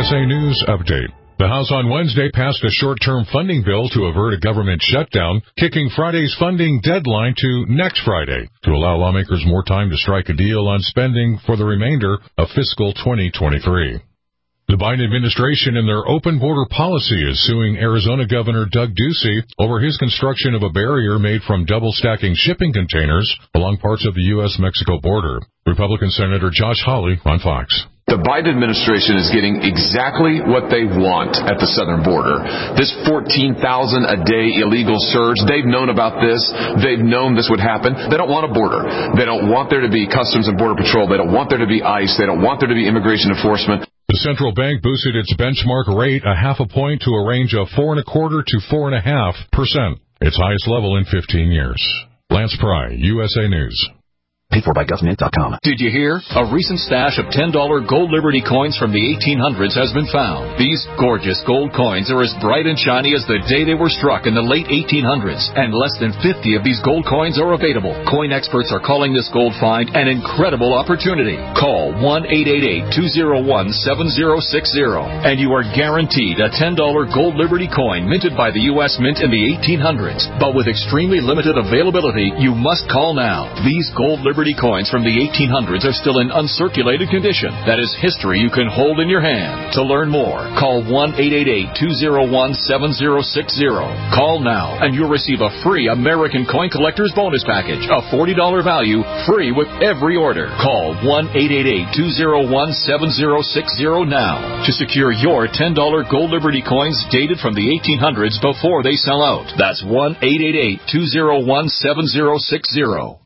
USA News Update. The House on Wednesday passed a short-term funding bill to avert a government shutdown, kicking Friday's funding deadline to next Friday to allow lawmakers more time to strike a deal on spending for the remainder of fiscal 2023. The Biden administration and their open border policy is suing Arizona Governor Doug Ducey over his construction of a barrier made from double-stacking shipping containers along parts of the U.S.-Mexico border. Republican Senator Josh Hawley on Fox. The Biden administration is getting exactly what they want at the southern border. This 14,000 a day illegal surge, they've known about this. They've known this would happen. They don't want a border. They don't want there to be Customs and Border Patrol. They don't want there to be ICE. They don't want there to be immigration enforcement. The central bank boosted its benchmark rate a half a point to a range of 4.25% to 4.5%, its highest level in 15 years. Lance Pry, USA News. Paid for by GovMint.com. Did you hear? A recent stash of $10 gold Liberty coins from the 1800s has been found. These gorgeous gold coins are as bright and shiny as the day they were struck in the late 1800s, and less than 50 of these gold coins are available. Coin experts are calling this gold find an incredible opportunity. Call 1-888-201-7060, and you are guaranteed a $10 gold Liberty coin minted by the U.S. Mint in the 1800s. But with extremely limited availability, you must call now. These gold Liberty coins from the 1800s are still in uncirculated condition. That is history you can hold in your hand. To learn more, call 1-888-201-7060. Call now, and you'll receive a free American Coin Collector's Bonus Package, a $40 value, free with every order. Call 1-888-201-7060 now to secure your $10 gold Liberty coins dated from the 1800s before they sell out. That's 1-888-201-7060.